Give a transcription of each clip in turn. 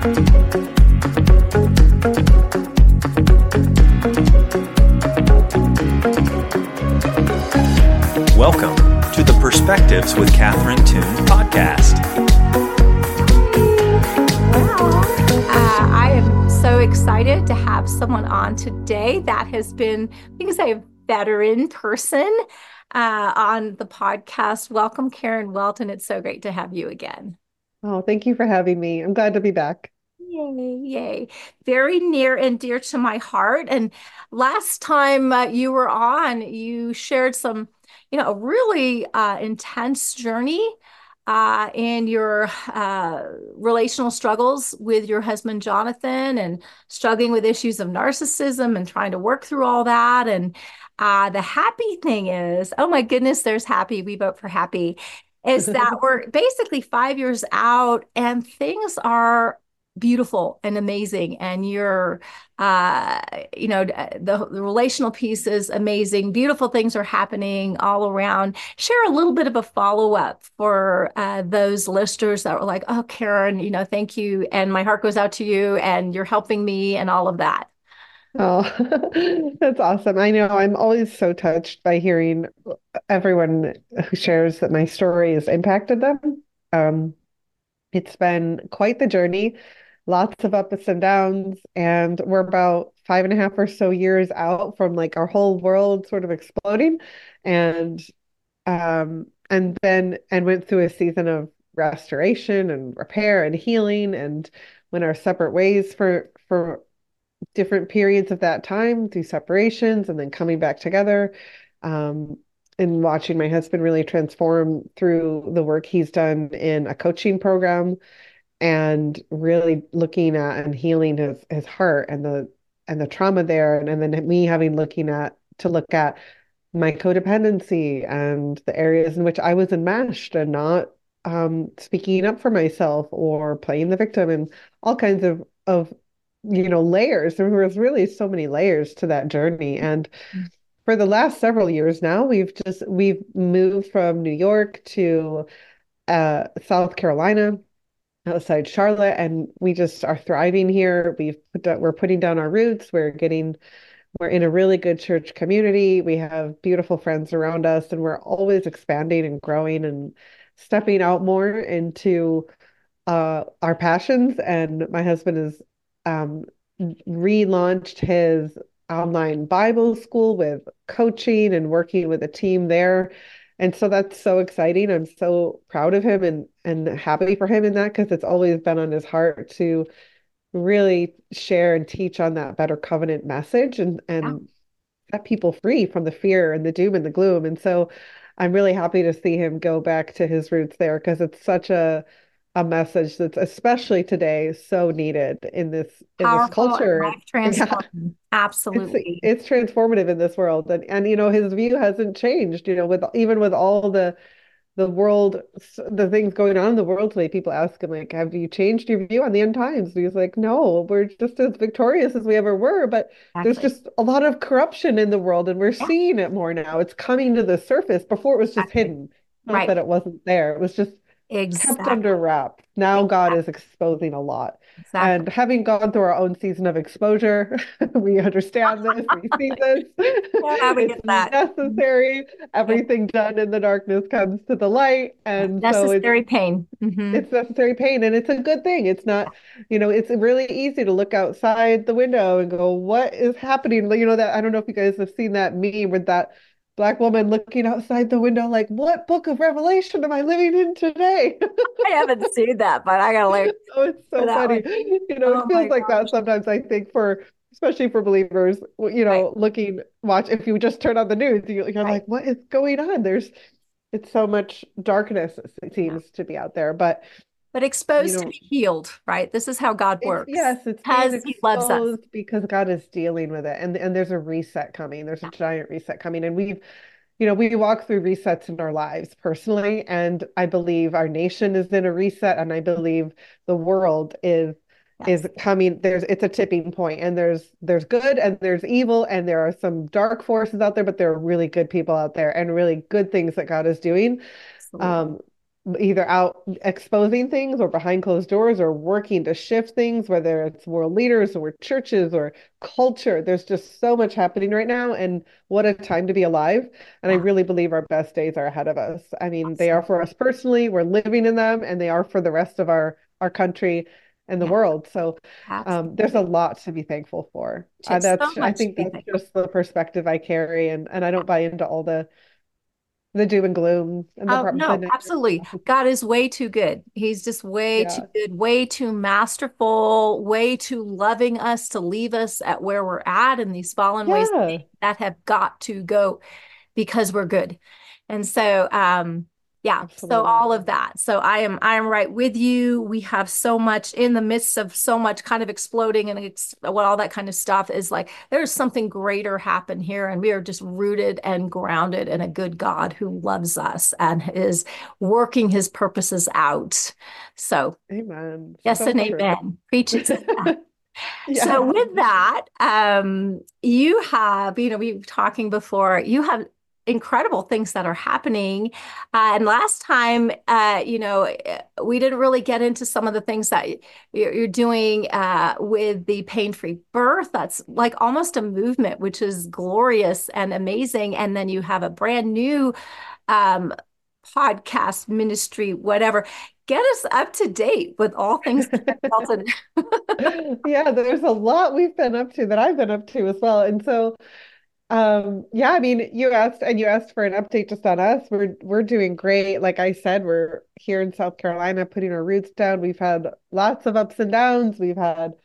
Welcome to the Perspectives with Catherine Toon podcast. I am so excited to have someone on today that has been, I think, a veteran person on the podcast. Welcome, Karen Welton. It's so great to have you again. Oh, thank you for having me. I'm glad to be back. Yay, yay. Very near and dear to my heart. And last time you were on, you shared some, a really intense journey in your relational struggles with your husband, Jonathan, and struggling with issues of narcissism and trying to work through all that. And the happy thing is, oh my goodness, there's happy. We vote for happy. Is that we're basically 5 years out and things are beautiful and amazing, and you're the relational piece is amazing. Beautiful things are happening all around. Share a little bit of a follow-up for those listeners that were like, oh, Karen, thank you, and my heart goes out to you, and you're helping me, and all of that. Oh, that's awesome. I know I'm always so touched by hearing everyone who shares that my story has impacted them. It's been quite the journey. Lots of ups and downs, and we're about 5.5 or so years out from like our whole world sort of exploding, and went through a season of restoration and repair and healing, and went our separate ways for different periods of that time through separations and then coming back together, and watching my husband really transform through the work he's done in a coaching program, and really looking at and healing his heart and the trauma there, and then me having to look at my codependency and the areas in which I was enmeshed and not speaking up for myself or playing the victim, and all kinds of layers. There was really so many layers to that journey. And for the last several years now, we've moved from New York to South Carolina, outside Charlotte, and we just are thriving here. We're putting down our roots. We're in a really good church community. We have beautiful friends around us, and we're always expanding and growing and stepping out more into our passions. And my husband has relaunched his online Bible school with coaching and working with a team there. And so that's so exciting. I'm so proud of him and happy for him in that, because it's always been on his heart to really share and teach on that better covenant message and set people free from the fear and the doom and the gloom. And so I'm really happy to see him go back to his roots there, because it's such a message that's especially today so needed in this culture. Life transforming. Yeah. Absolutely. It's transformative in this world. And his view hasn't changed, with all the world, the things going on in the world today. People ask him, like, have you changed your view on the end times? And he's like, no, we're just as victorious as we ever were, but there's just a lot of corruption in the world, and we're seeing it more now. It's coming to the surface. Before it was just hidden. Not that it wasn't there. It was just kept under wrap. Now God is exposing a lot. And having gone through our own season of exposure, we understand this, we see this. We get that. Necessary. Everything done in the darkness comes to the light. And necessary pain. Mm-hmm. It's necessary pain, and it's a good thing. It's not, it's really easy to look outside the window and go, what is happening? That, I don't know if you guys have seen that meme with that Black woman looking outside the window like, what book of Revelation am I living in today? I haven't seen that, but I gotta like. Oh, it's so funny. It feels like that sometimes, I think, especially for believers, watch, if you just turn on the news, you're like, what is going on? It's so much darkness, it seems to be out there, but exposed to be healed, right? This is how God works. Yes, it's because He loves us. Because God is dealing with it, and there's a reset coming. There's a giant reset coming, and we walk through resets in our lives personally, and I believe our nation is in a reset, and I believe the world is coming. It's a tipping point, and there's good and there's evil, and there are some dark forces out there, but there are really good people out there and really good things that God is doing. either out exposing things or behind closed doors or working to shift things, whether it's world leaders or churches or culture. There's just so much happening right now, and what a time to be alive. And I Yeah, really believe our best days are ahead of us. I mean, they are for absolutely. us personally, we're living in them, and they are for the rest of our country and the Yeah, world. So there's a absolutely. lot to be thankful for. Just so I much to think be that's thankful just the perspective I carry, and I for. don't buy into all the doom and gloom and Oh, the no, negative absolutely. stuff. God is way too good. He's just way too Yeah. good, way too masterful, way too loving us to leave us at where we're at in these fallen ways Yeah, that have got to go because we're good. And so, yeah, so absolutely. all of that. So I am right with you. We have so much in the midst of so much kind of exploding and what all that kind of stuff is like. There's something greater happen here, and we are just rooted and grounded in a good God who loves us and is working his purposes out. So Amen. yes So and true. amen. Preach it to that. So Yes. with that, you have, we were talking before, you have incredible things that are happening. And last time, we didn't really get into some of the things that you're doing with the pain-free birth. That's like almost a movement, which is glorious and amazing. And then you have a brand new um, podcast ministry, whatever. Get us up to date with all things Carol Belton. Yeah, there's a lot we've been up to that I've been up to as well. And so yeah, I mean, you asked for an update just on us. We're doing great. Like I said, we're here in South Carolina putting our roots down. We've had lots of ups and downs. We've had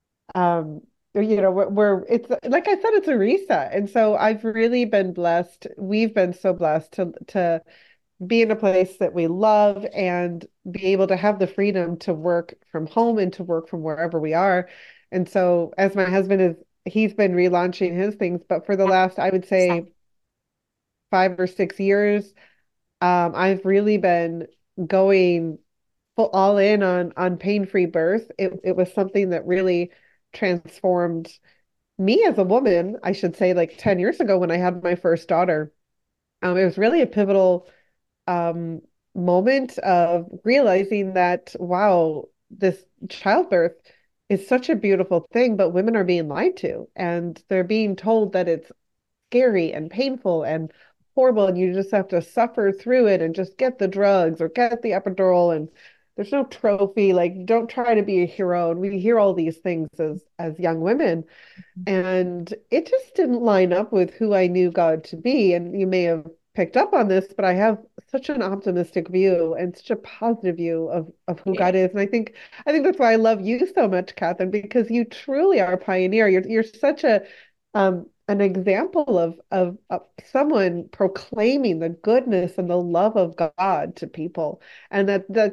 we're it's like I said, it's a reset. And so I've really been blessed. We've been so blessed to be in a place that we love and be able to have the freedom to work from home and to work from wherever we are. And so as my husband he's been relaunching his things, but for the Yeah, last, I would say 5 or 6 years, I've really been going full all in on pain-free birth. It was something that really transformed me as a woman, I should say, like 10 years ago when I had my first daughter. It was really a pivotal um, moment of realizing that, wow, this childbirth is such a beautiful thing, but women are being lied to, and they're being told that it's scary and painful and horrible, and you just have to suffer through it and just get the drugs or get the epidural, and there's no trophy. Like, don't try to be a hero. And we hear all these things as young women. And it just didn't line up with who I knew God to be. And you may have picked up on this, but I have such an optimistic view and such a positive view of who yeah, God is. And I think that's why I love you so much, Catherine, because you truly are a pioneer. You're such a an example of someone proclaiming the goodness and the love of God to people. And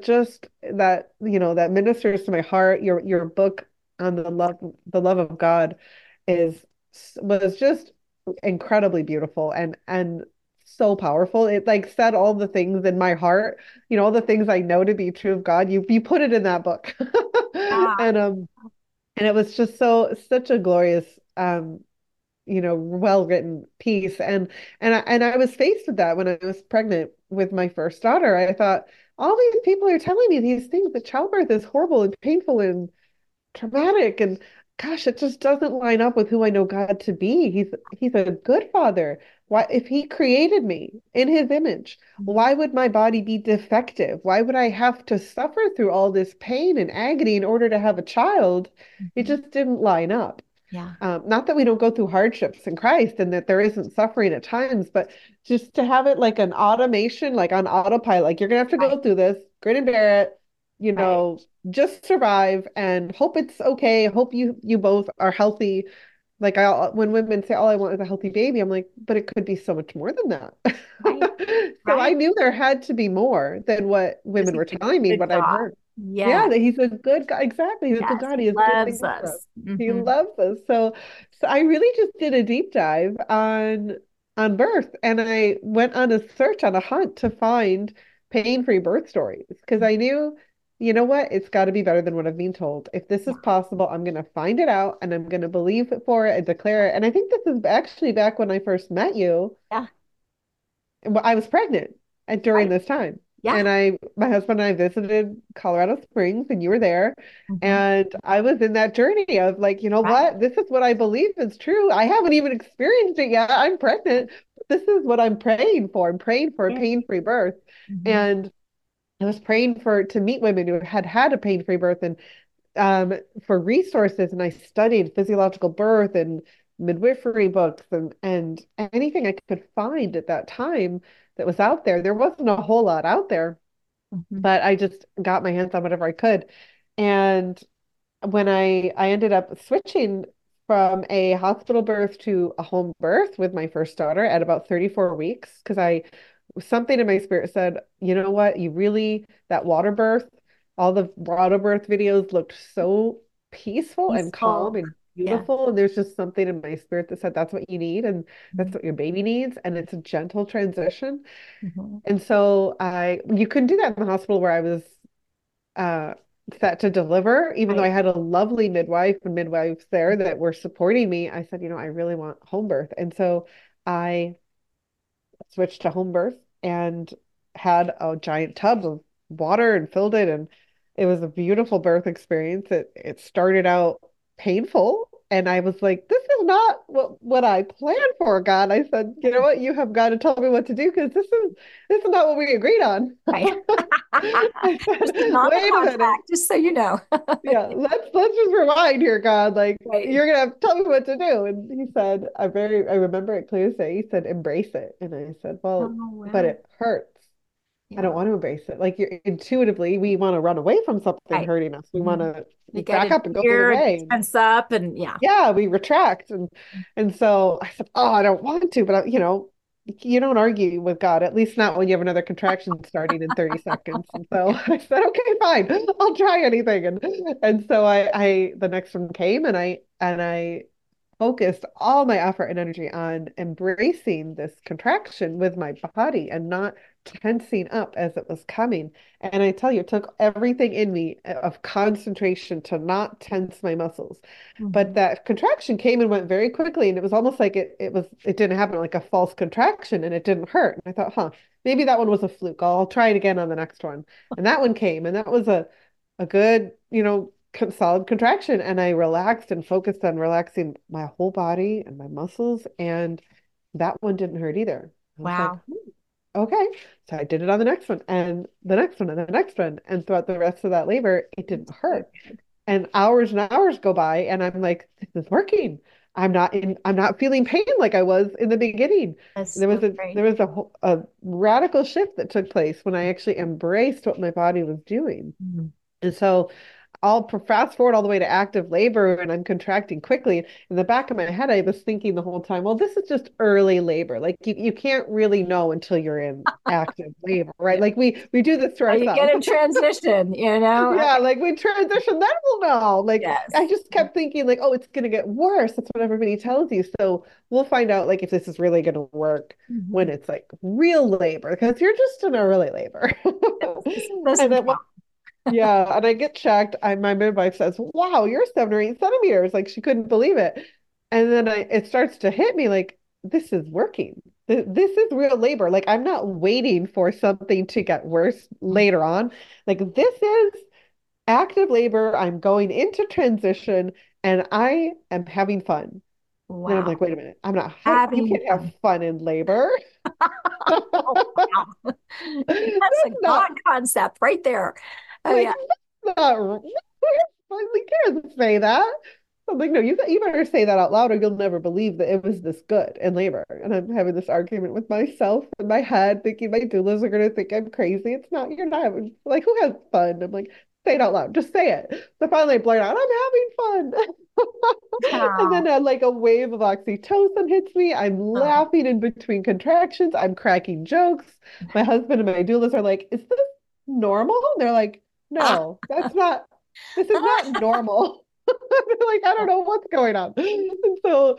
that ministers to my heart. Your book on the love of God is was just incredibly beautiful and so powerful. It like said all the things in my heart, all the things I know to be true of God. You put it in that book. yeah, And and it was just such a glorious well-written piece. And I was faced with that when I was pregnant with my first daughter. I thought, all these people are telling me these things, that childbirth is horrible and painful and traumatic, and gosh, it just doesn't line up with who I know God to be. He's a good father. Why, if he created me in his image, why would my body be defective? Why would I have to suffer through all this pain and agony in order to have a child? It mhm, just didn't line up. yeah, Not that we don't go through hardships in Christ and that there isn't suffering at times, but just to have it like an automation, like on autopilot, like you're gonna have to right, go through this, grin and bear it, right, just survive and hope it's okay. Hope you both are healthy. Like when women say, "All I want is a healthy baby," I'm like, but it could be so much more than right, that. So I right. knew there had to be more than what Because women he's were a telling me, good what I'd God. heard. Yeah, Yeah, that he's a good guy. Exactly. He's a good yes, God. he He has good loves things for us. us. He Hmm. loves us. So I really just did a deep dive on birth, and I went on a search, on a hunt to find pain-free birth stories because I knew, you know what, it's got to be better than what I've been told. If this Yeah, is possible, I'm going to find it out and I'm going to believe it for it and declare it. And I think this is actually back when I first met you. yeah, Well, I was pregnant during right. this time. Yeah. And my husband and I visited Colorado Springs and you were there. Mhm. And I was in that journey of like, you know Right. what? This is what I believe is true. I haven't even experienced it yet. I'm pregnant. This is what I'm praying for. I'm praying for a Yeah. pain-free birth. Mhm. And I was praying to meet women who had had a pain-free birth and um, for resources. And I studied physiological birth and midwifery books and anything I could find at that time that was out there. There wasn't a whole lot out there, Mhm. but I just got my hands on whatever I could. And when I ended up switching from a hospital birth to a home birth with my first daughter at about 34 weeks, because I something in my spirit said, you know what, you really that water birth, all the water birth videos looked so peaceful and calm Peaceful. and Yeah. beautiful. And there's just something in my spirit that said that's what you need and that's Mhm. what your baby needs. And it's a gentle transition. Mhm. And so you couldn't do that in the hospital where I was uh, set to deliver, even though I Right. had a lovely midwife and midwives there that were supporting me. I said, I really want home birth. And so I switched to home birth and had a giant tub of water and filled it. And it was a beautiful birth experience. It started out painful. And I was like, this is not what I planned for, God. I said, you know what? You have got to tell me what to do because this is not what we agreed on. Right. I This said, is not the wait a minute. contract, just so you know. Yeah, let's just rewind here, God. Like Right. you're gonna have to tell me what to do. And he said, I remember it clear as day. He said, embrace it. And I said, Oh, well, but wow. it hurts. I don't Yeah. want to embrace it. Like intuitively, we want to run away from something Right. hurting us. We want Mhm. to You get back in up and go the other here and way. tense up and yeah. Yeah, we retract. And so I said, oh, I don't want to, but you don't argue with God, at least not when you have another contraction starting in 30 seconds. And so Yeah. I said, okay, fine, I'll try anything. And so the next one came and I focused all my effort and energy on embracing this contraction with my body and not tensing up as it was coming. And I tell you, it took everything in me of concentration to not tense my muscles. But Mhm. that contraction came and went very quickly. And it was almost like it didn't happen like a false contraction and it didn't hurt. And I thought, maybe that one was a fluke. I'll try it again on the next one. And that one came and that was a good, solid contraction. And I relaxed and focused on relaxing my whole body and my muscles. And that one didn't hurt either. I was like, Wow. okay. So I did it on the next one and the next one and the next one. And throughout the rest of that labor, it didn't So hurt. good. And hours go by and I'm like, this is working. I'm not feeling pain like I was in the beginning. That's There was so a great. there was a radical shift that took place when I actually embraced what my body was doing. Mhm. And so I'll fast forward all the way to active labor and I'm contracting quickly. In the back of my head, I was thinking the whole time, well, this is just early labor. Like you can't really know until you're in active labor, right? Yeah. Like we do this to You get ourselves. in transition, you know? Yeah, Okay. like we transition, then we'll know. Like I Yes. just kept thinking, like, oh, it's gonna get worse. That's what everybody tells you. So we'll find out like if this is really gonna work when Mhm. it's like real labor, because you're just in early labor. This doesn't And then count. yeah, and I get checked. My midwife says, "Wow, you're 7 or 8 centimeters." Like she couldn't believe it. And then it starts to hit me like this is working. This is real labor. Like I'm not waiting for something to get worse later on. Like this is active labor. I'm going into transition and I am having fun. And I'm Wow. like, wait a minute. I'm not, you Having can't have fun. fun in labor. Oh, wow. That's a That's God not concept right there. Oh, like, yeah. that's not, we can't say that. I'm like, no, you better say that out loud or you'll never believe that it was this good in labor. And I'm having this argument with myself in my head, thinking my doulas are going to think I'm crazy. It's not, you're not having, like, who has fun? I'm like, say it out loud, just say it. So finally I blurt out, I'm having fun. And Wow. then like a wave of oxytocin hits me. I'm Oh. laughing in between contractions. I'm cracking jokes. My husband and my doulas are like, is this normal? They're like, no, this is not normal. Like, I don't know what's going on. And so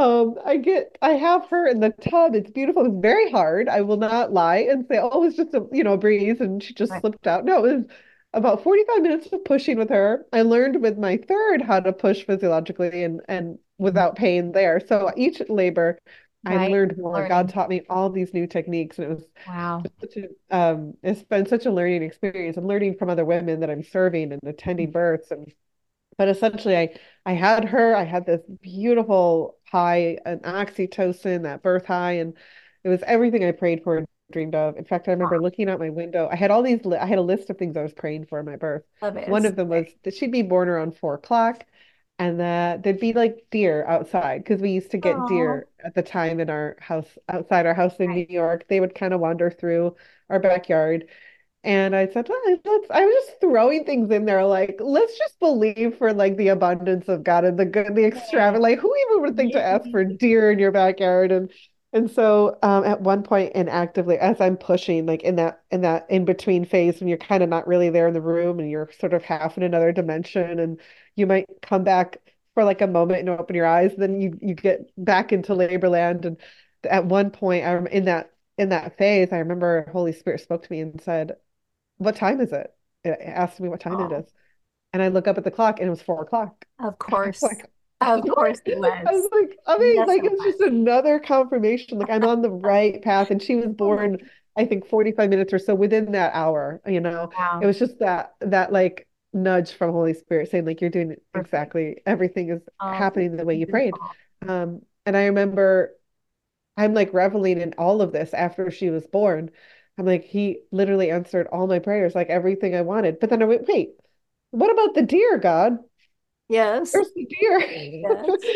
I have her in the tub. It's beautiful. It's very hard. I will not lie and say, oh, it's just a breeze and she just Right. slipped out. No, it was about 45 minutes of pushing with her. I learned with my third how to push physiologically and without pain there. So each labor I right? learned more. God Learning. taught me all these new techniques, and it was Wow. just such a it's been such a learning experience, and learning from other women that I'm serving and attending births. And but essentially, I had her. I had this beautiful high, an oxytocin, that birth high, and it was everything I prayed for and dreamed of. In fact, I remember looking out my window. I had all these. I had a list of things I was praying for in my birth. Love it. One It's of them was great. that she'd be born around 4 o'clock, and that there'd be like deer outside because we used to get Oh, deer at the time in our house, outside our house in right. New York. They would kind of wander through our backyard. And I said, "Oh, I was just throwing things in there, like, let's just believe for like the abundance of God and the good, the extravagant. Like, who even would think to ask for Yay. deer in your backyard?" And so at one point, and actively, as I'm pushing, like in that in between phase when you're kind of not really there in the room and you're sort of half in another dimension, and you might come back for like a moment and open your eyes, then you get back into labor land. And at one point, I'm in that phase, I remember Holy Spirit spoke to me and said, "What time is it?" It asked me what time it Oh, is. And I look up at the clock and it was 4 o'clock. of I was course. like, Of what? course it I was was. like, I mean, Yes, like it it was was. just another confirmation. Like I'm on the right path. And she was Oh my, born, I think, 45 minutes or so within that hour, It wow. was just that like nudge from Holy Spirit saying, like, you're doing Perfect. exactly everything is Oh, happening the way you prayed. beautiful. And I remember I'm like reveling in all of this after she was born. I'm like, he literally answered all my prayers, like everything I wanted. But then I went, wait, what about the deer, God? Yes. There's the deer. Yes.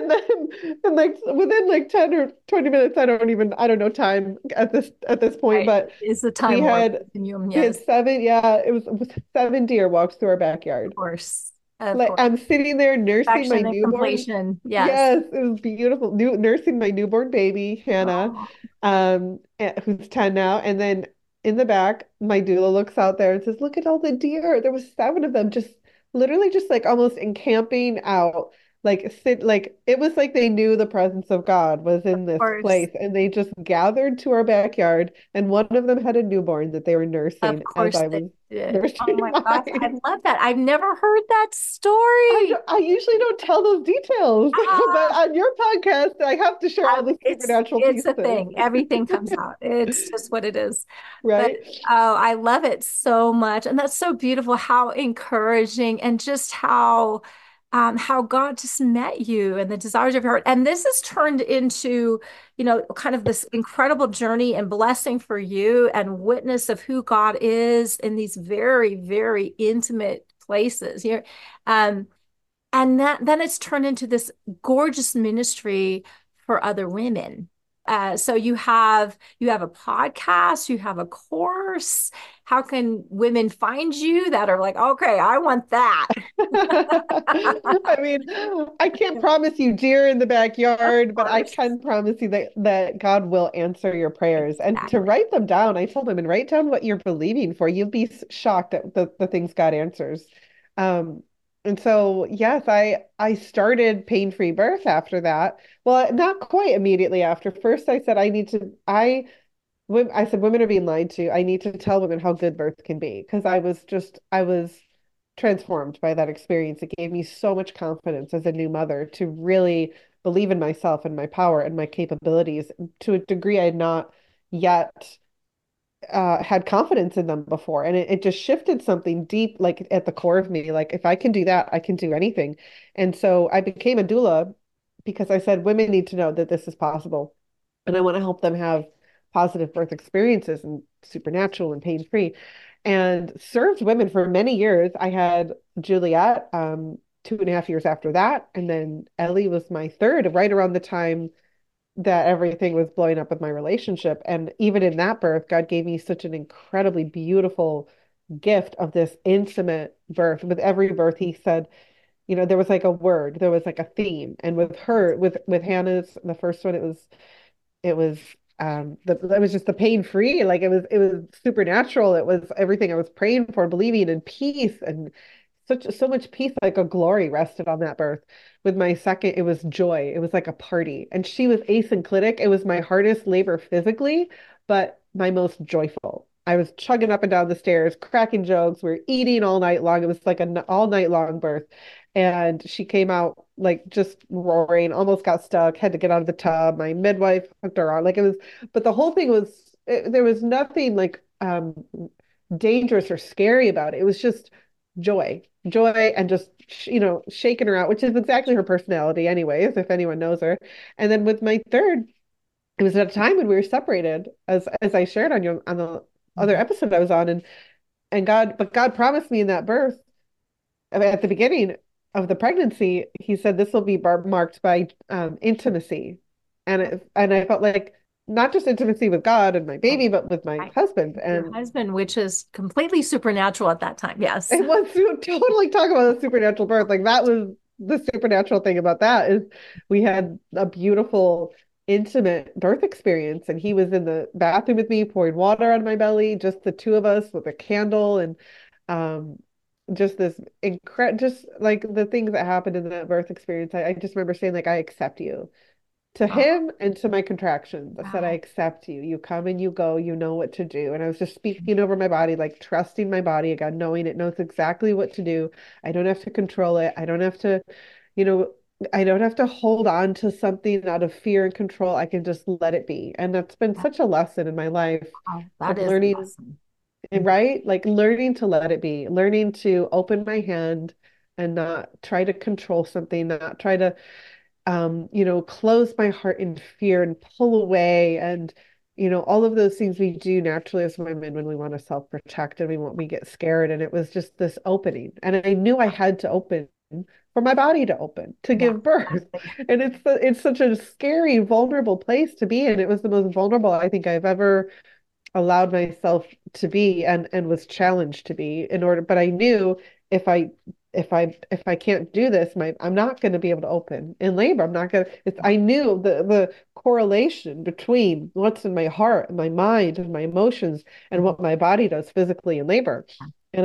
And like within like 10 or 20 minutes, I don't know time at this point, Right. but Is the we Time Lord had continuum? we had Yes, seven, yeah, it was 7 deer walks through our of backyard. course. Of Like course. I'm sitting there nursing my Perfection and newborn. completion. Yes. Yes, it was beautiful. Nursing my newborn baby, Hannah, Oh, who's 10 now. And then in the back, my doula looks out there and says, "Look at all the deer." There was 7 of them, just literally just like almost encamping out. Like it was like they knew the presence of God was of in this course. place, and they just gathered to our backyard. And one of them had a newborn that they were Of nursing as course I they was did. Oh nursing my gosh, I mine. love that. I've never heard that story. I usually don't tell those details, but Ah, on your podcast, I have to share all the supernatural it's a pieces, thing. Everything comes out. It's just what it is. But right? oh, I love it so much. And that's so beautiful, how encouraging and just how God just met you and the desires of your heart. And this has turned into, kind of this incredible journey and blessing for you and witness of who God is in these very, very intimate places. Um, and that then it's turned into this gorgeous ministry for other women. So you have a podcast, you have a course. How can women find you that are like, okay, I want that? I mean, I can't promise you deer in the Of backyard, but I course. can promise you that God will answer your prayers. And to Exactly. write them down, I told him, and write down what you're believing for. You'll be shocked at the things God answers. Um, and so, yes, I started pain-free birth after that. Well, not quite immediately after. First, I said I said women are being lied to. I need to tell women how good birth can be because I was transformed by that experience. It gave me so much confidence as a new mother to really believe in myself and my power and my capabilities to a degree I had not yet had confidence in them before. And it just shifted something deep, like at the core of me. Like, if I can do that, I can do anything. And so I became a doula because I said women need to know that this is possible. And I want to help them have positive birth experiences and supernatural and pain-free. And served women for many years. I had Juliet 2.5 years after that. And then Ellie was my third, right around the time that everything was blowing up with my relationship. And even in that birth, God gave me such an incredibly beautiful gift of this intimate birth. With every birth, he said, there was like a word, there was like a theme. And with her, with Hannah's, the first one, it was just the pain free, like it was supernatural. It was everything I was praying for, believing in peace, and so much peace, like a glory rested on that birth. With my second, it was joy. It was like a party. And she was asynclitic. It was my hardest labor physically, but my most joyful. I was chugging up and down the stairs, cracking jokes. We were eating all night long. It was like an all night long birth. And she came out like just roaring, almost got stuck, had to get out of the tub. My midwife hooked her on. Like it was, but the whole thing was, there was nothing like dangerous or scary about it. It was just joy, and just, shaking her out, which is exactly her personality, anyways, if anyone knows her. And then with my third, it was at a time when we were separated, as I shared on the other Mhm. episode I was on, and God promised me in that birth, at the beginning of the pregnancy, he said this will be marked by intimacy, and I felt like not just intimacy with God and my Right. baby, but with my Right. husband. Your And husband, which is completely supernatural at that time. Yes. it was totally talk about a supernatural birth. Like that was the supernatural thing about that is we had a beautiful, intimate birth experience, and he was in the bathroom with me, pouring water on my belly, just the two of us with a candle, and um, just this just like the things that happened in that birth experience. I just remember saying like, I accept you. To Oh, him and to my contractions, I said, I wow. accept you. You come and you go, you know what to do. And I was just speaking over my body, like trusting my body again, knowing it knows exactly what to do. I don't have to control it. I don't have to, you know, I don't have to hold on to something out of fear and control. I can just let it be. And that's been such a lesson in my life, Wow, that like is learning, awesome. right? Like learning to let it be, learning to open my hand and not try to control something, not try to close my heart in fear and pull away, and all of those things we do naturally as women when we want to self-protect and we get scared. And it was just this opening, and I knew I had to open for my body to open to Yeah, give birth. exactly. And it's such a scary, vulnerable place to be in. It was the most vulnerable I think I've ever allowed myself to be, and was challenged to be, in order, but I knew if I can't do this, I'm not going to be able to open in labor. I'm not going to, I knew the correlation between what's in my heart and my mind and my emotions and Mhm. what my body does physically in labor. And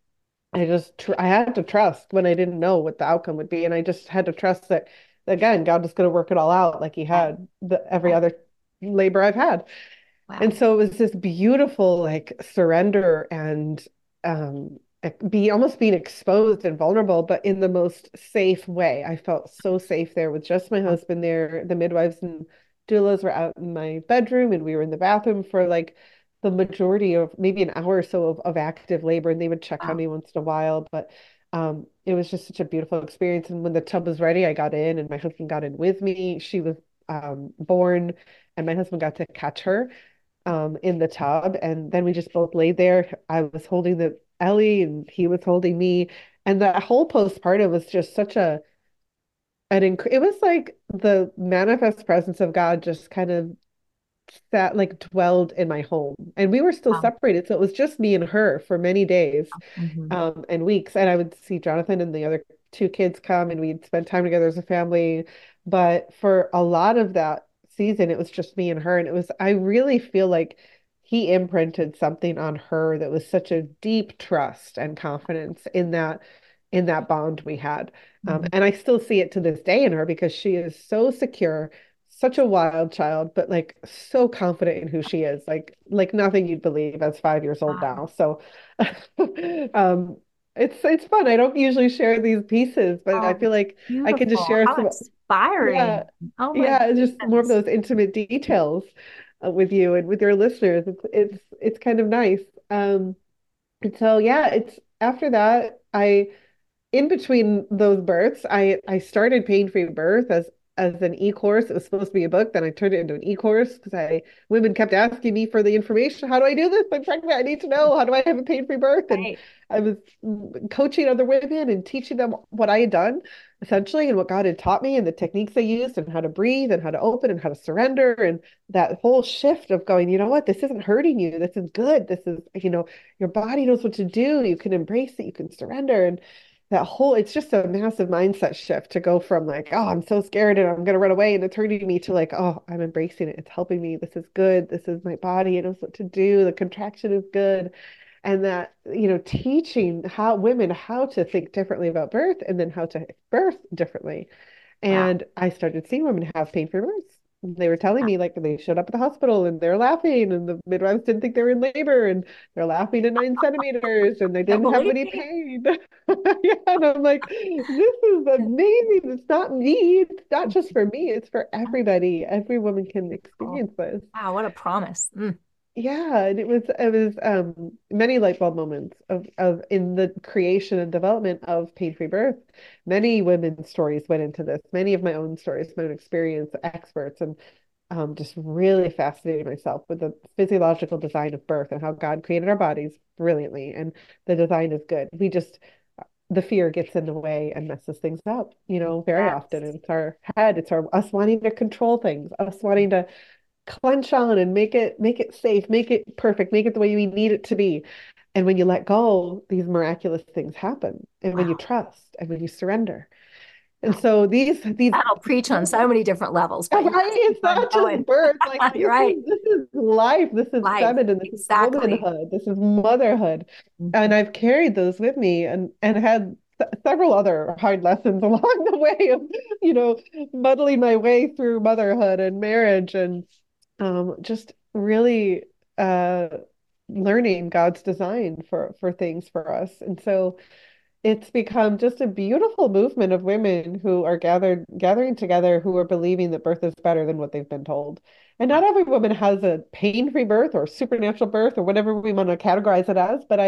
I had to trust when I didn't know what the outcome would be. And I just had to trust that, again, God was going to work it all out like he Right, had every right. other labor I've had. And Wow. so it was this beautiful like surrender, and um almost being exposed and vulnerable, but in the most safe way. I felt so safe there with just my husband there. The midwives and doulas were out in my bedroom, and we were in the bathroom for like the majority of maybe an hour or so of active labor, and they would check on Wow. me once in a while. But it was just such a beautiful experience. And when the tub was ready, I got in, and my husband got in with me. She was born, and my husband got to catch her in the tub. And then we just both laid there. I was holding the Ellie and he was holding me. And that whole postpartum was just such it was like the manifest presence of God just kind of sat, like dwelled in my home. And we were still Wow. separated. So it was just me and her for many days, Mhm. and weeks. And I would see Jonathan and the other two kids come, and we'd spend time together as a family. But for a lot of that season, it was just me and her. And I really feel like he imprinted something on her that was such a deep trust and confidence in that bond we had. Mhm. And I still see it to this day in her, because she is so secure, such a wild child, but like so confident in who she is, like nothing you'd believe as 5 years old Wow. now. So um it's fun. I don't usually share these pieces, but I Oh, feel like I can just beautiful. share How some, yeah, inspiring. Oh my yeah, it's just more of goodness. those intimate details with you and with your listeners. It's kind of nice. And so yeah, it's after that, I in between those births, I started Pain-Free Birth as an e-course. It was supposed to be a book, then I turned it into an e-course because I women kept asking me for the information. How do I do this? I'm pregnant. I need to know. How do I have a pain-free birth? And Right. I was coaching other women and teaching them what I had done, essentially, and what God had taught me, and the techniques I used, and how to breathe, and how to open, and how to surrender, and that whole shift of going, you know what, this isn't hurting you. This is good. This is, your body knows what to do. You can embrace it. You can surrender. And that whole, it's just a massive mindset shift to go from like, oh, I'm so scared and I'm going to run away, and it's hurting me, to like, oh, I'm embracing it. It's helping me. This is good. This is my body. It knows what to do. The contraction is good. And that, teaching women how to think differently about birth, and then how to birth differently. Wow. And I started seeing women have pain-free births. They were telling me like they showed up at the hospital and they're laughing, and the midwives didn't think they were in labor, and they're laughing at 9 centimeters, and they Don't didn't have believe any me. pain. Yeah, and I'm like, this is amazing. It's not me. It's not just for me. It's for everybody. Every woman can Cool. experience this. Wow, what a promise. Mm. Yeah, and it was many light bulb moments of in the creation and development of pain-free birth. Many women's stories went into this. Many of my own stories, my own experience, experts, and just really fascinated myself with the physiological design of birth and how God created our bodies brilliantly, and the design is good. We just the fear gets in the way and messes things up, very often. Yes. And it's our head, it's our us wanting to control things, us wanting to clench on and make it safe, make it perfect, make it the way we need it to be. And when you let go, these miraculous things happen. And when you Wow. trust and when you surrender. And Wow. so these That'll preach on so many different levels, but you right, just keep it's on not just going. birth. Like You're this right. is this is life, this is Life. feminine, this is Exactly. womanhood, this is motherhood. Mhm. And I've carried those with me, and had several other hard lessons along the way of, muddling my way through motherhood and marriage, and just really learning God's design for things for us. And so it's become just a beautiful movement of women who are gathering together, who are believing that birth is better than what they've been told. And not every woman has a pain-free birth or supernatural birth or whatever we want to categorize it as, but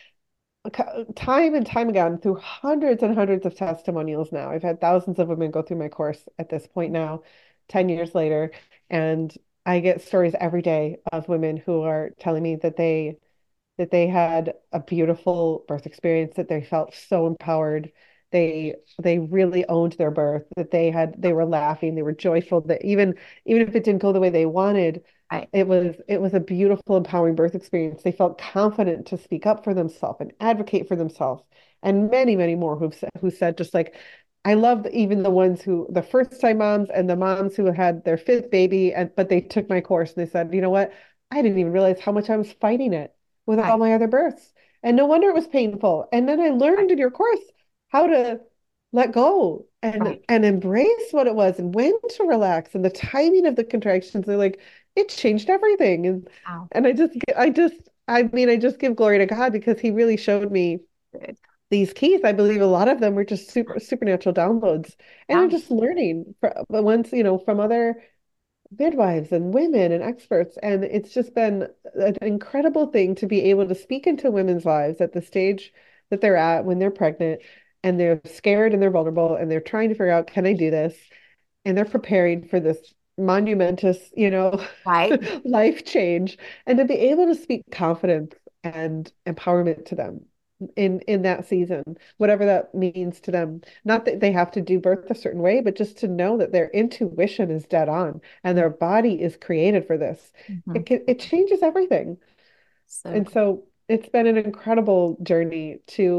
time and time again, through hundreds and hundreds of testimonials now, I've had thousands of women go through my course at this point now, 10 years later, and I get stories every day of women who are telling me that they had a beautiful birth experience, that they felt so empowered. They really owned their birth, that they were laughing, they were joyful, that even if it didn't go the way they wanted, Right. it was a beautiful, empowering birth experience. They felt confident to speak up for themselves and advocate for themselves. And many, many more who said just like, I love even the ones who the first time moms and the moms who had their fifth baby, but they took my course and they said, you know what? I didn't even realize how much I was fighting it with all Right. my other births. And no wonder it was painful. And then I Right. learned in your course how to let go and Right. and embrace what it was and when to relax and the timing of the contractions. They're like, it changed everything. Wow. And I just give glory to God because he really showed me Good. these keys. I believe a lot of them were just supernatural downloads. And I'm Yeah. just learning but once, from other midwives and women and experts. And it's just been an incredible thing to be able to speak into women's lives at the stage that they're at when they're pregnant and they're scared and they're vulnerable and they're trying to figure out, can I do this? And they're preparing for this monumentous, Right. life change, and to be able to speak confidence and empowerment to them in that season, whatever that means to them. Not that they have to do birth a certain way, but just to know that their intuition is dead on and their body is created for this. Mhm. It changes everything. So And good. so it's been an incredible journey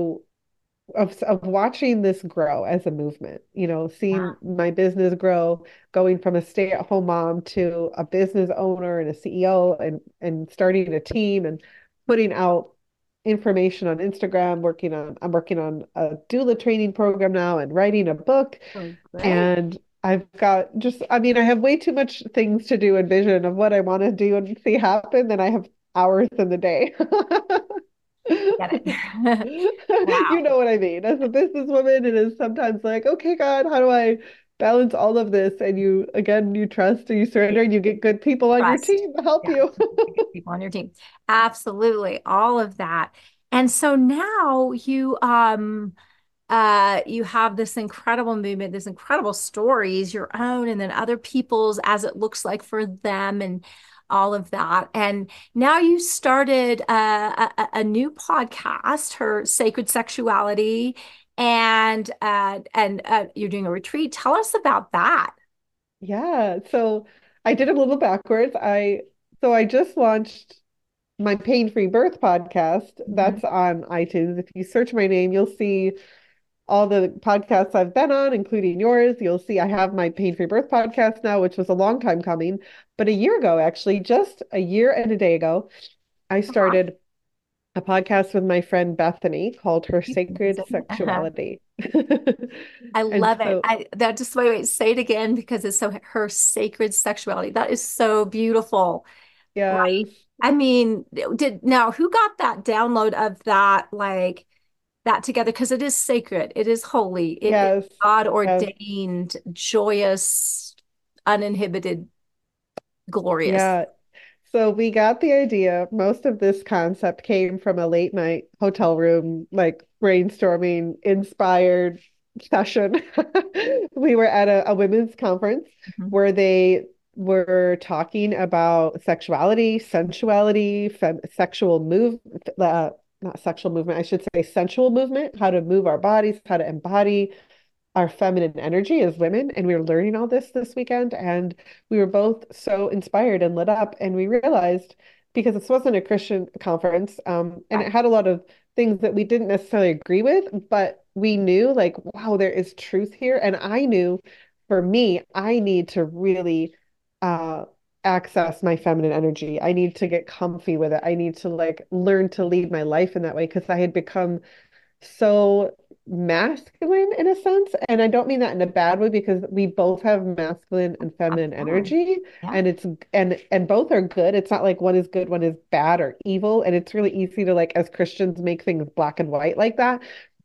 of watching this grow as a movement, Yeah. seeing my business grow, going from a stay-at-home mom to a business owner and a CEO, and starting a team and putting out information on Instagram, I'm working on a doula training program now and writing a book. So great. And I've got I have way too much things to do and vision of what I want to do and see happen than I have hours in the day. Get it. You Wow. know what I mean? As a businesswoman, it is sometimes like, okay, God, how do I balance all of this? And you trust and you surrender and you get good people on your Trust. team to help Yeah. you. Get people on your team. Absolutely. All of that. And so now you have this incredible movement, this incredible stories, your own and then other people's as it looks like for them and all of that. And now you started a new podcast, Her Sacred Sexuality, and you're doing a retreat. Tell us about that. Yeah. So I did a little backwards. I just launched my Pain-Free Birth podcast. Mhm. That's on iTunes. If you search my name, you'll see all the podcasts I've been on, including yours. You'll see I have my Pain-Free Birth podcast now, which was a long time coming. But a year ago, actually, just a year and a day ago, I Uh-huh. started a podcast with my friend Bethany called Her She's Sacred amazing. Uh-huh. Sexuality. I And love it. so, I that just wait, say it again because it's so her sacred sexuality. That is so beautiful. Right? yes, I mean, did now who got that download of that like that together? Because it is sacred, it is holy, it is yes, God yes, ordained, joyous, uninhibited, glorious. yeah. So we got the idea. Most of this concept came from a late night hotel room, like brainstorming, inspired session. We were at a women's conference Mhm. where they were talking about sexuality, sensuality, sexual move, uh, not sexual movement, I should say sensual movement, how to move our bodies, how to embody our feminine energy as women. And we were learning all this weekend. And we were both so inspired and lit up. And we realized because this wasn't a Christian conference, and Right. it had a lot of things that we didn't necessarily agree with, but we knew like, wow, there is truth here. And I knew for me, I need to really uh access my feminine energy. I need to get comfy with it. I need to like learn to lead my life in that way because I had become so masculine in a sense. And I don't mean that in a bad way because we both have masculine and feminine Absolutely. energy Yeah. and it's and both are good. It's not like one is good, one is bad or evil. And it's really easy to like as Christians make things black and white like that.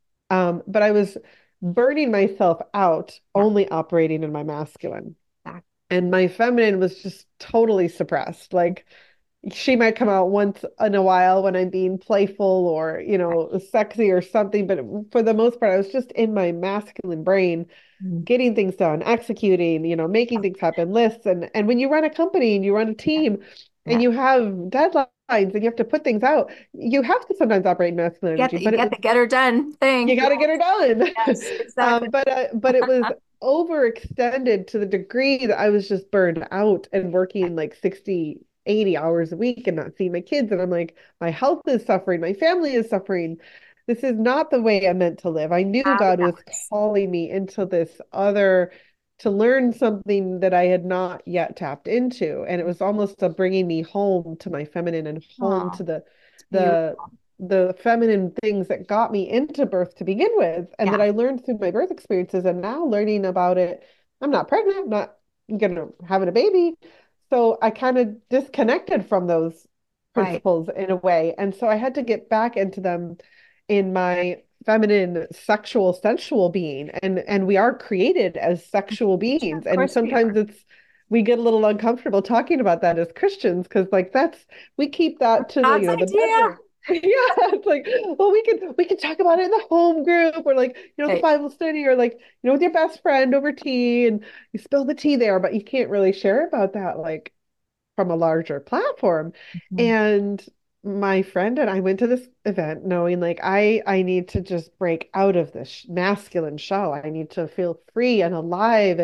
But I was burning myself out Yeah. only operating in my masculine. Exactly. And my feminine was just totally suppressed. Like she might come out once in a while when I'm being playful or, sexy or something. But for the most part, I was just in my masculine brain, Mhm. getting things done, executing, making things happen, lists. And when you run a company and you run a Yeah. team and Yeah. you have deadlines and you have to put things out, you have to sometimes operate in masculine energy, You but it get was the get her done thing. you got to get her done. Yes, exactly. But it was overextended to the degree that I was just burned out and working like 60, 80 hours a week and not seeing my kids. And I'm like, my health is suffering, my family is suffering. This is not the way I meant to live. I knew How God was jealous. calling me into this other to learn something that I had not yet tapped into. And it was almost a bringing me home to my feminine and home Oh, to it's the beautiful. the feminine things that got me into birth to begin with and that Yeah. I learned through my birth experiences and now learning about it. I'm not pregnant, I'm not gonna having a baby. So I kind of disconnected from those Right. principles in a way. And so I had to get back into them in my feminine sexual sensual being. And we are created as sexual beings. Of And course we sometimes are. it's we get a little uncomfortable talking about that as Christians because like that's we keep that to the God's the idea. bedroom. Yeah, it's like, well, we can talk about it in the home group or like, the Hey. Bible study or like, with your best friend over tea and you spill the tea there, but you can't really share about that like from a larger platform. Mhm. And my friend and I went to this event knowing like I need to just break out of this masculine shell. I need to feel free and alive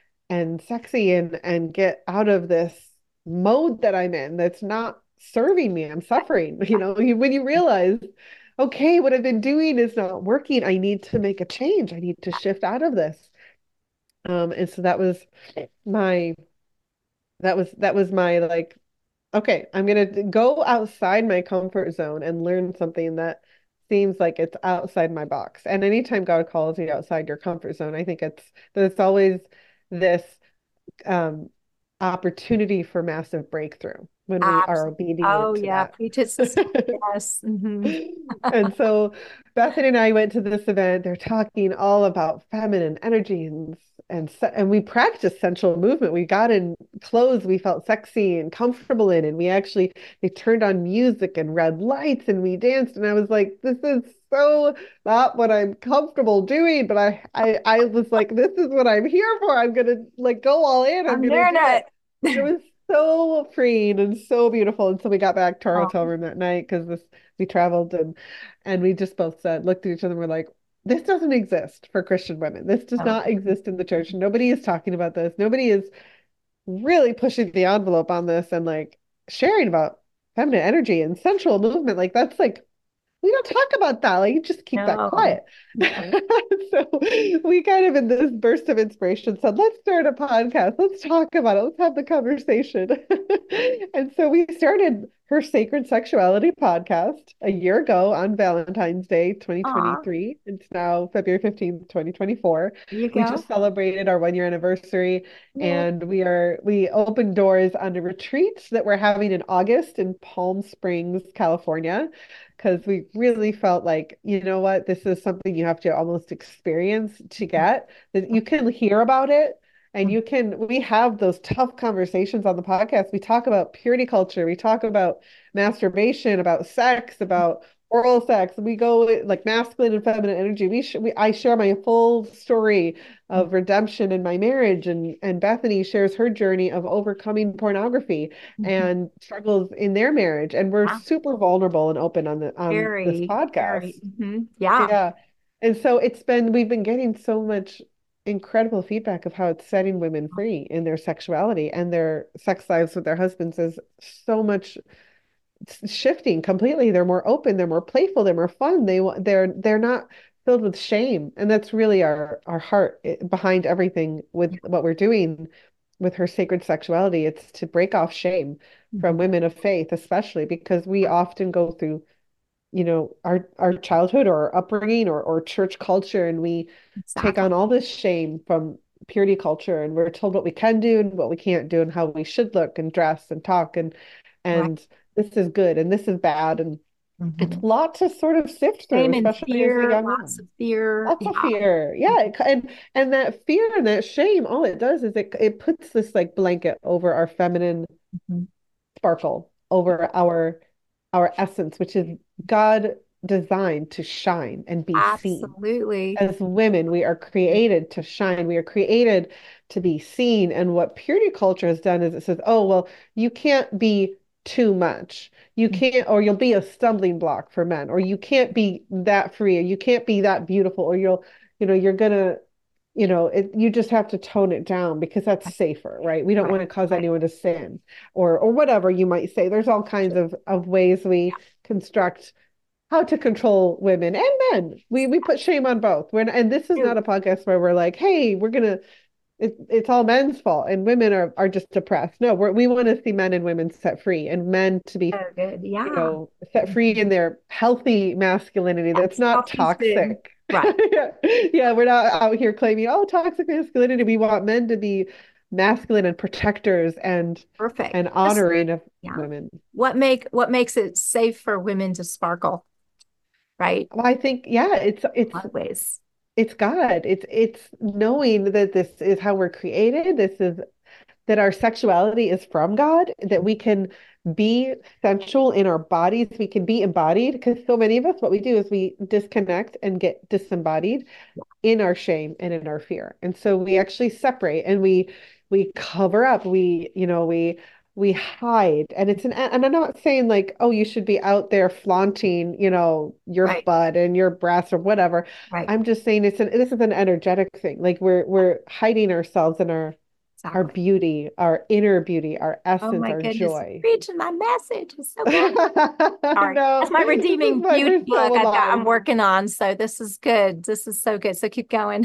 and sexy and get out of this mode that I'm in that's not serving me. I'm suffering. When you realize, okay, what I've been doing is not working. I need to make a change. I need to shift out of this. And so my that was my like, okay, I'm gonna go outside my comfort zone and learn something that seems like it's outside my box. And anytime God calls you outside your comfort zone, I think there's always this um, opportunity for massive breakthrough when we are Absolutely. Oh obedient to yeah. that. Preach it, sister. Yes. Hmm. And so Bethany and I went to this event. They're talking all about feminine energy and we practiced sensual movement. We got in clothes we felt sexy and comfortable in, and they turned on music and red lights and we danced. And I was like, this is so not what I'm comfortable doing, but I was like, this is what I'm here for. I'm gonna like go all in. I'm I'm gonna hearing do it. It it. was so freeing and so beautiful. And so we got back to our Oh, hotel room that night because this we traveled and we just both said, looked at each other and we're like, this doesn't exist for Christian women. This does no. not exist in the church. Nobody is talking about this. Nobody is really pushing the envelope on this and like sharing about feminine energy and sensual movement. Like that's like we don't talk about that. Like, just keep that No. quiet. No. So we kind of, in this burst of inspiration, said, let's start a podcast. Let's talk about it. Let's have the conversation. And so we started Her Sacred Sexuality podcast a year ago on Valentine's Day, Aw, 2023. It's now February 15th, 2024. there you We go. just celebrated our 1 year anniversary, Yeah. and we opened doors on a retreat that we're having in August in Palm Springs, California, because we really felt like, you know what, this is something you have to almost experience to get, that you can hear about it and we have those tough conversations on the podcast. We talk about purity culture, we talk about masturbation, about sex, about oral sex. We go like masculine and feminine energy. I share my full story of redemption in my marriage, and Bethany shares her journey of overcoming pornography Mhm. and struggles in their marriage. And we're Wow. super vulnerable and open on this Very, podcast. very. Yeah. Yeah. And so we've been getting so much incredible feedback of how it's setting women free in their sexuality, and their sex lives with their husbands is so much shifting completely. They're more open, they're more playful, they're more fun. They're not filled with shame. And that's really our heart behind everything with Yeah. what we're doing with Her Sacred Sexuality. It's to break off shame from Mhm. women of faith, especially because we often go through, our childhood or our upbringing or church culture, and we take Exactly. on all this shame from purity culture, and we're told what we can do and what we can't do and how we should look and dress and talk, Right. and this is good and this is bad, and it's Mhm. a lot to sort of sift through, Shame and especially as a fear, young lots woman. of fear. Lots of Yeah. fear. Yeah, and that fear and that shame, all it does is it puts this like blanket over our feminine Mhm. sparkle, over our essence, which is God designed to shine and be seen. Absolutely. As women, we are created to shine. We are created to be seen. And what purity culture has done is it says, oh, well, you can't be too much. You can't, or you'll be a stumbling block for men, or you can't be that free, or you can't be that beautiful, or you're gonna, you just have to tone it down because that's safer, right? We don't Right. want to cause Right. anyone to sin, or whatever you might say. There's all kinds of ways we construct how to control women and men. We put shame on both. And this is not True. a podcast where we're like, hey, it's all men's fault and women are just depressed. No, we want to see men and women set free, and men to be, So good. Yeah. set free Mhm. in their healthy masculinity that's As not healthy as food. toxic. Right. Yeah. Yeah, we're not out here claiming, oh, toxic masculinity. We want men to be masculine and protectors Perfect. and Just, honoring of yeah. women. What makes it safe for women to sparkle, right? Well, I think, yeah, A lot of ways. it's God. It's knowing that this is how we're created. This is that our sexuality is from God, that we can be sensual in our bodies, we can be embodied, because so many of us, what we do is we disconnect and get disembodied in our shame and in our fear. And so we actually separate, and we cover up, we hide. And and I'm not saying like, oh, you should be out there flaunting, your Right. butt and your breasts or whatever. Right. I'm just saying this is an energetic thing. Like we're hiding ourselves in our Exactly. beauty, our inner beauty, our Oh essence, my our goodness. joy. Preaching my message. It's so good. I Sorry. know. That's my This is redeeming why beauty we're so book I'm aligned. working on. So this is good. This is so good. So keep going.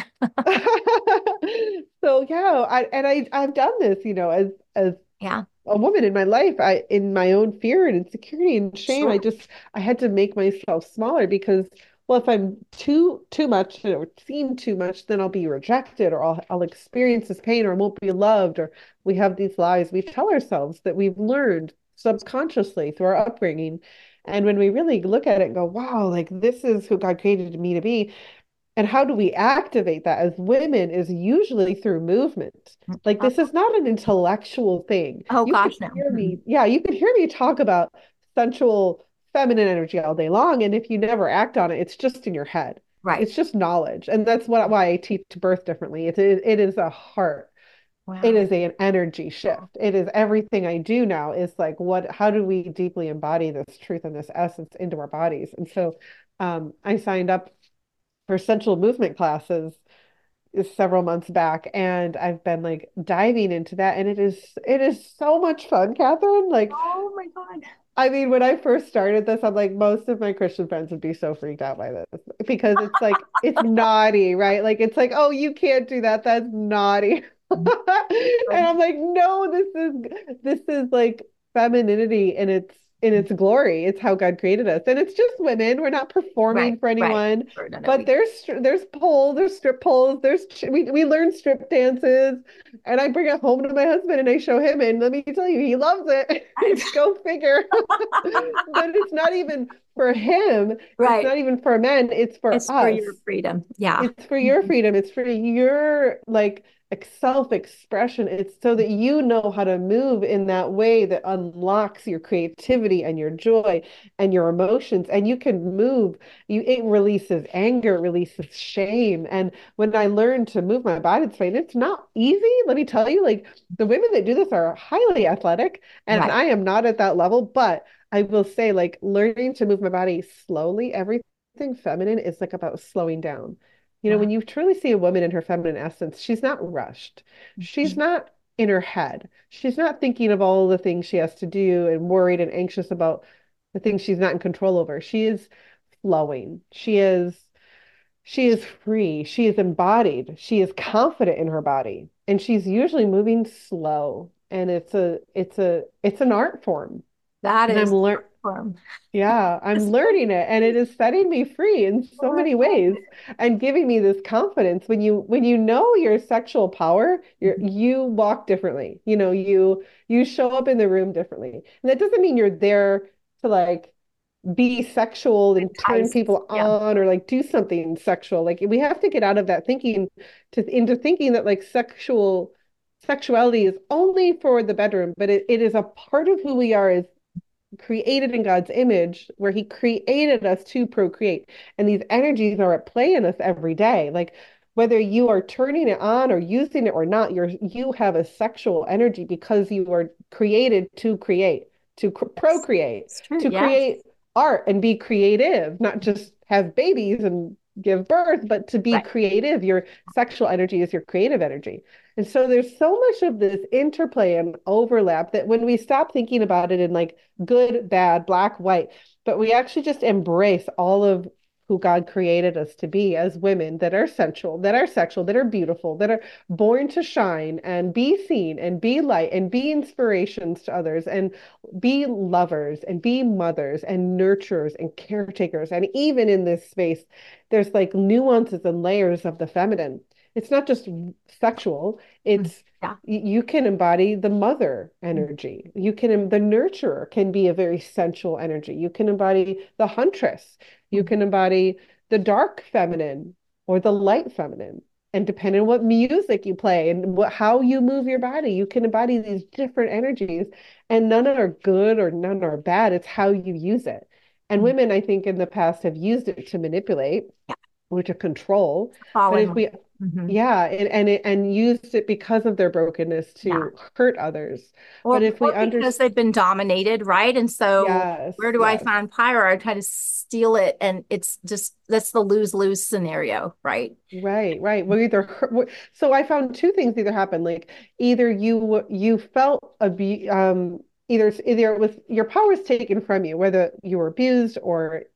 So yeah, I've done this, as Yeah. a woman in my life, in my own fear and insecurity and shame, Sure. I had to make myself smaller because, well, if I'm too much or seem too much, then I'll be rejected, or I'll experience this pain, or I won't be loved, or we have these lies we tell ourselves that we've learned subconsciously through our upbringing. And when we really look at it and go, wow, like this is who God created me to be, and how do we activate that as women is usually through movement. Like Uh, this is not an intellectual thing. oh You could gosh, no. hear me, yeah, you could hear me talk about sensual feminine energy all day long. And if you never act on it, it's just in your head. Right. It's just knowledge. And that's why I teach birth differently. It is a heart. It Wow. is an energy shift. It is everything I do now is like how do we deeply embody this truth and this essence into our bodies? And so I signed up for sensual movement classes several months back, and I've been like diving into that, and it is so much fun, Catherine. Like Oh my God. I mean, when I first started this, I'm like, most of my Christian friends would be so freaked out by this because it's like, it's naughty, right? Like, it's like, oh, you can't do that. That's naughty. And I'm like, no, this is like femininity in its glory. It's how God created us. And it's just women. We're not Right, performing for right. anyone. Sure, no, no, But there's poles, there's strip poles, we learn strip dances. And I bring it home to my husband and I show him, and let me tell you, he loves it. Go figure. But it's not even for him. It's right. not even for men. It's for It's for us. your freedom. Yeah. It's for your Mhm. freedom. It's for your like self-expression. It's so that you know how to move in that way that unlocks your creativity and your joy and your emotions. And you can move. It releases anger, it releases shame. And when I learned to move my body this way, and it's not easy, let me tell you, like the women that do this are highly athletic, and Right. I am not at that level, but I will say, like, learning to move my body slowly, everything feminine is like about slowing down. Wow. When you truly see a woman in her feminine essence, she's not rushed. She's not in her head. She's not thinking of all the things she has to do and worried and anxious about the things she's not in control over. She is flowing. She is free. She is embodied. She is confident in her body. And she's usually moving slow. And it's an art form. That And I'm is learning firm. yeah, I'm learning it and it is setting me free in so many ways and giving me this confidence. When you know your sexual power, you walk differently. You show up in the room differently. And that doesn't mean you're there to like be sexual and turn Entice. people Yeah. on or like do something sexual. Like we have to get out of that thinking to into thinking that like sexuality is only for the bedroom, but it is a part of who we are as created in God's image, where He created us to procreate. And these energies are at play in us every day. Like whether you are turning it on or using it or not, you have a sexual energy because you are created to create, to Yes. procreate, It's true. to Yeah. create art and be creative, not just have babies and give birth, but to be Right. creative. Your sexual energy is your creative energy. And so there's so much of this interplay and overlap that when we stop thinking about it in like good, bad, black, white, but we actually just embrace all of who God created us to be as women that are sensual, that are sexual, that are beautiful, that are born to shine and be seen and be light and be inspirations to others and be lovers and be mothers and nurturers and caretakers. And even in this space, there's like nuances and layers of the feminine. It's not just sexual, Mm. it's Yeah. you can embody the mother energy. The nurturer can be a very sensual energy. You can embody the huntress. You Mm. can embody the dark feminine or the light feminine. And depending on what music you play and how you move your body, you can embody these different energies. And none are good or none are bad. It's how you use it. And Mm. women, I think, in the past have used it to manipulate Yeah. or to control. But Falling. if we Mhm. yeah, and used it because of their brokenness Yeah. to hurt others. But Or if we or because understand, they've been dominated, right? And so yes, where do I yes, find power? I try to steal it, and it's just that's the lose-lose scenario, right? right, right. So I found two things either happen. Like either you felt either it was your power was taken from you, whether you were abused or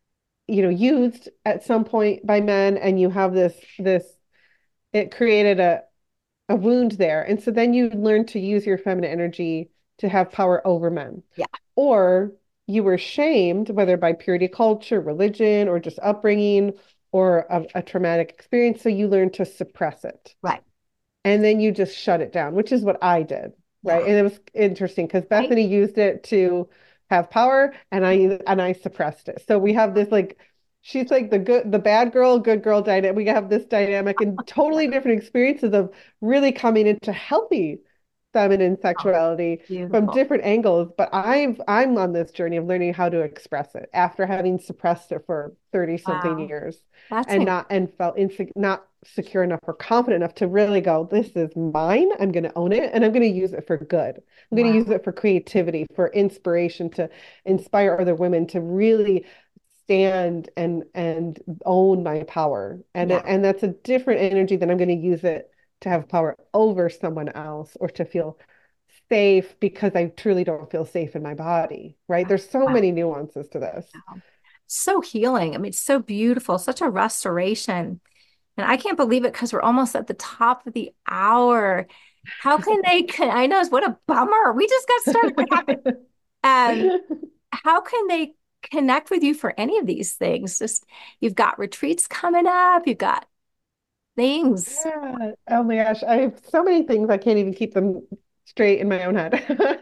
used at some point by men, and you have this it created a wound there. And so then you learn to use your feminine energy to have power over men. Yeah. Or you were shamed, whether by purity culture, religion, or just upbringing, or a traumatic experience. So you learn to suppress it. Right. And then you just shut it down, which is what I did. Right. Yeah. And it was interesting because Right. Bethany used it to have power and I suppressed it. So we have this like she's like the bad girl, good girl dynamic. We have this dynamic and totally different experiences of really coming into healthy feminine Oh, sexuality from beautiful. different angles. But I'm on this journey of learning how to express it after having suppressed it for 30 something Wow. years That's and felt not secure enough or confident enough to really go, this is mine. I'm going to own it and I'm going to use it for good. I'm going to use wow. it for creativity, for inspiration, to inspire other women to really stand and own my power. Yeah. And that's a different energy than I'm going to use it to have power over someone else or to feel safe because I truly don't feel safe in my body, right? There's so Wow. many nuances to this. So healing. I mean, it's so beautiful, such a restoration. And I can't believe it because we're almost at the top of the hour. How can I know, what a bummer. We just got started. What happened? Um, how can they connect with you for any of these things? Just you've got retreats coming up, you've got things. Yeah. Oh my gosh. I have so many things I can't even keep them straight in my own head.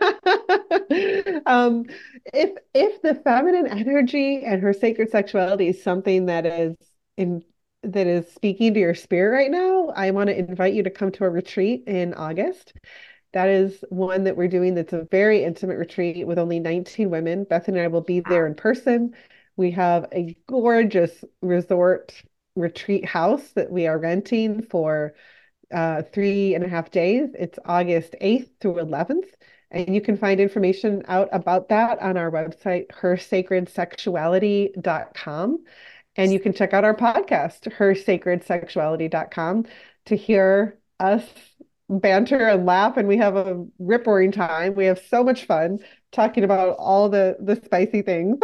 Um, if the feminine energy and her sacred sexuality is something in that is speaking to your spirit right now, I want to invite you to come to a retreat in August. That is one that we're doing that's a very intimate retreat with only 19 women. Bethany and I will be there in person. We have a gorgeous resort retreat house that we are renting for 3.5 days. It's August 8th through 11th. And you can find information out about that on our website, hersacredsexuality.com. And you can check out our podcast, hersacredsexuality.com, to hear us banter and laugh. And we have a rip-roaring time. We have so much fun talking about all the spicy things.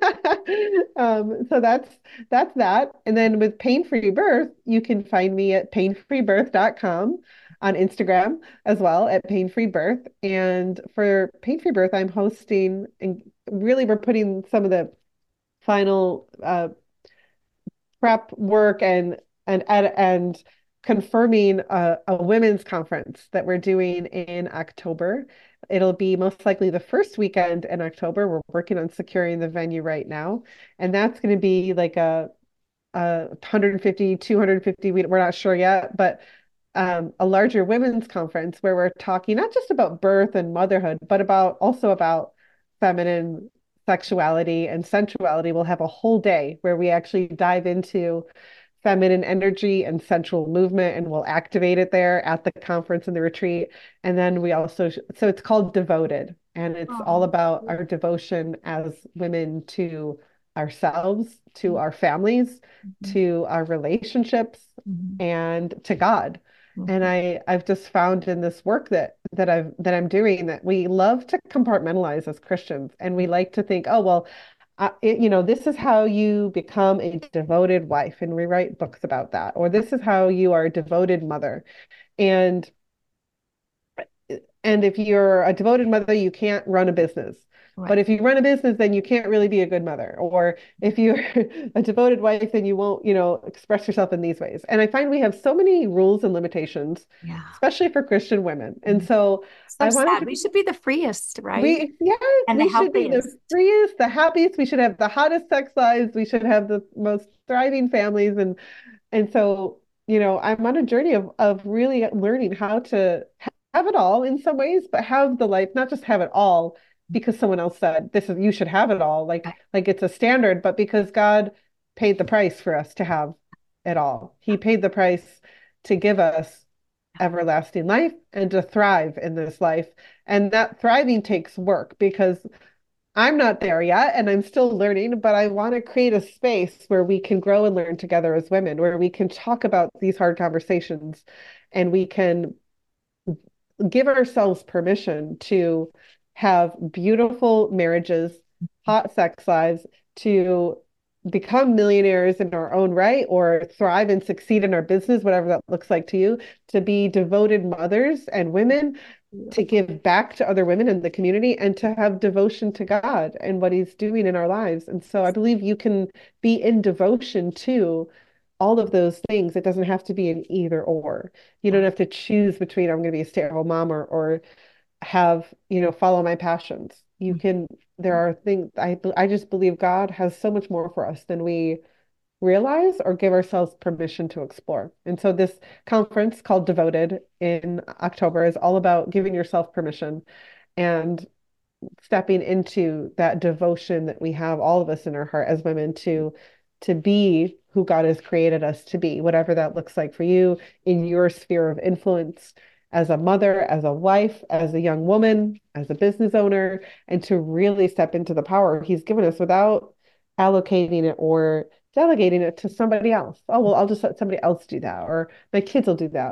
So that's that. And then with Pain Free Birth, you can find me at painfreebirth.com, on Instagram as well at Pain Free Birth. And for Pain Free Birth, I'm hosting, and really we're putting some of the final prep work and confirming a women's conference that we're doing in October. It'll be most likely the first weekend in October. We're working on securing the venue right now, and that's going to be like a 150, 250, we're not sure yet, but a larger women's conference where we're talking not just about birth and motherhood, but also about feminine sexuality and sensuality. We'll have a whole day where we actually dive into feminine energy and sensual movement, and we'll activate it there at the conference and the retreat. And then so it's called Devoted, and it's all Oh, about our devotion as women to ourselves, to our families, mhm, to our relationships, mhm, and to God. And mhm. I've just found in this work that I'm doing that we love to compartmentalize as Christians, and we like to think, oh well, this is how you become a devoted wife, and we write books about that, or this is how you are a devoted mother. And and if you're a devoted mother, you can't run a business. But Right. if you run a business, then you can't really be a good mother. Or if you're a devoted wife, then you won't, express yourself in these ways. And I find we have so many rules and limitations, Yeah. especially for Christian women. And Mhm. so So I wanted sad. to, We should be the freest, right? yes, And the we should be the healthiest. freest, the happiest. We should have the hottest sex lives. We should have the most thriving families. And so, I'm on a journey of really learning how to have it all in some ways, but have the life, not just have it all because someone else said you should have it all, Right. like it's a standard, but because God paid the price for us to have it all. He paid the price to give us everlasting life and to thrive in this life. And that thriving takes work because I'm not there yet and I'm still learning, but I want to create a space where we can grow and learn together as women, where we can talk about these hard conversations and we can give ourselves permission to have beautiful marriages, hot sex lives, to become millionaires in our own right or thrive and succeed in our business, whatever that looks like to you, to be devoted mothers and women, to Beautiful. give back to other women in the community, and to have devotion to God and what He's doing in our lives. And so I believe you can be in devotion to all of those things. It doesn't have to be an either or. You don't Yeah. have to choose between I'm going to be a stay-at-home mom or follow my passions. You can, there are things I just believe God has so much more for us than we realize or give ourselves permission to explore. And so this conference called Devoted in October is all about giving yourself permission and stepping into that devotion that we have, all of us in our heart as women, to be who God has created us to be, whatever that looks like for you in your sphere of influence as a mother, as a wife, as a young woman, as a business owner, and to really step into the power He's given us without allocating it or delegating it to somebody else. Oh, well, I'll just let somebody else do that, or my kids will do that. Like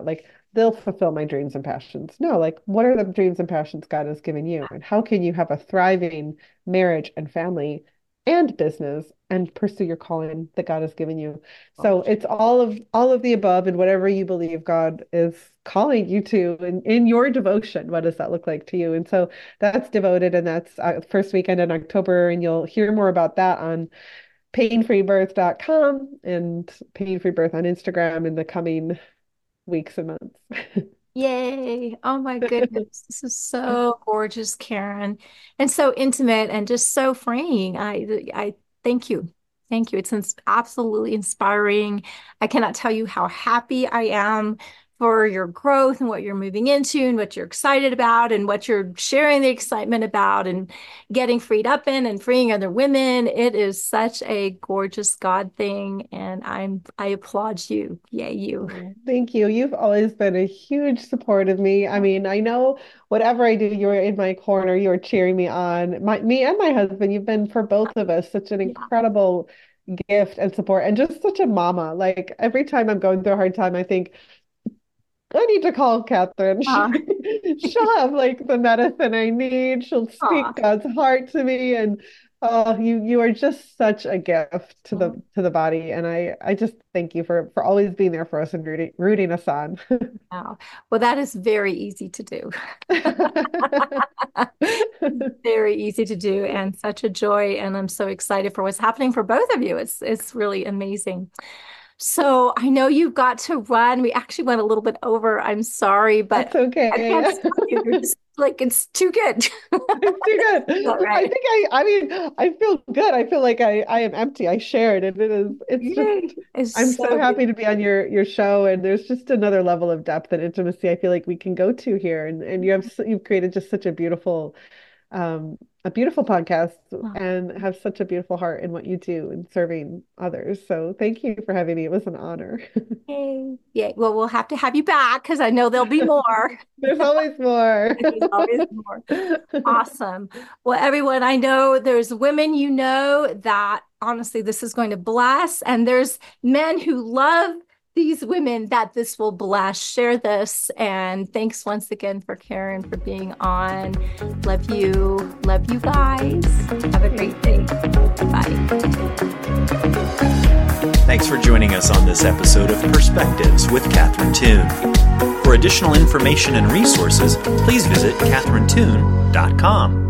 they'll fulfill my dreams and passions. No, like, what are the dreams and passions God has given you? And how can you have a thriving marriage and family and business and pursue your calling that God has given you? So it's all of the above, and whatever you believe God is calling you to in your devotion, what does that look like to you? And so that's Devoted, and that's first weekend in October, and you'll hear more about that on painfreebirth.com and Pain Free Birth on Instagram in the coming weeks and months. Yay. Oh my goodness. This is so gorgeous, Karen, and so intimate and just so freeing. I thank you. Thank you. It's absolutely inspiring. I cannot tell you how happy I am for your growth and what you're moving into and what you're excited about and what you're sharing the excitement about and getting freed up in and freeing other women. It is such a gorgeous God thing, and I applaud you. Yay, you. Thank you. You've always been a huge support of me. I mean, I know whatever I do, you're in my corner, you're cheering me on. Me and my husband, you've been for both of us such an incredible gift and support, and just such a mama. Like, every time I'm going through a hard time, I think, I need to call Catherine. She'll have like the medicine I need. She'll speak God's heart to me, and you are just such a gift to the body. And I just thank you for always being there for us and rooting us on. Wow. Well, that is very easy to do. Very easy to do, and such a joy. And I'm so excited for what's happening for both of you. It's really amazing. So I know you've got to run. We actually went a little bit over. I'm sorry, but that's okay. I can't stop you. You're just like, it's too good. It's too good. Right. I mean, I feel good. I feel like I am empty. I shared, and I'm so happy to be on your show, and there's just another level of depth and intimacy I feel like we can go to here. And you've created just such a beautiful podcast and have such a beautiful heart in what you do in serving others. So thank you for having me. It was an honor. Yay. Yeah. Well, we'll have to have you back because I know there'll be more. There's always more. There's always more. Awesome. Well, everyone, I know there's women that honestly this is going to bless, and there's men who love these women that this will bless. Share this. And thanks once again for Karen for being on. Love you. Love you guys. Have a great day. Bye. Thanks for joining us on this episode of Perspectives with Catherine Toon. For additional information and resources, please visit catherinetoon.com.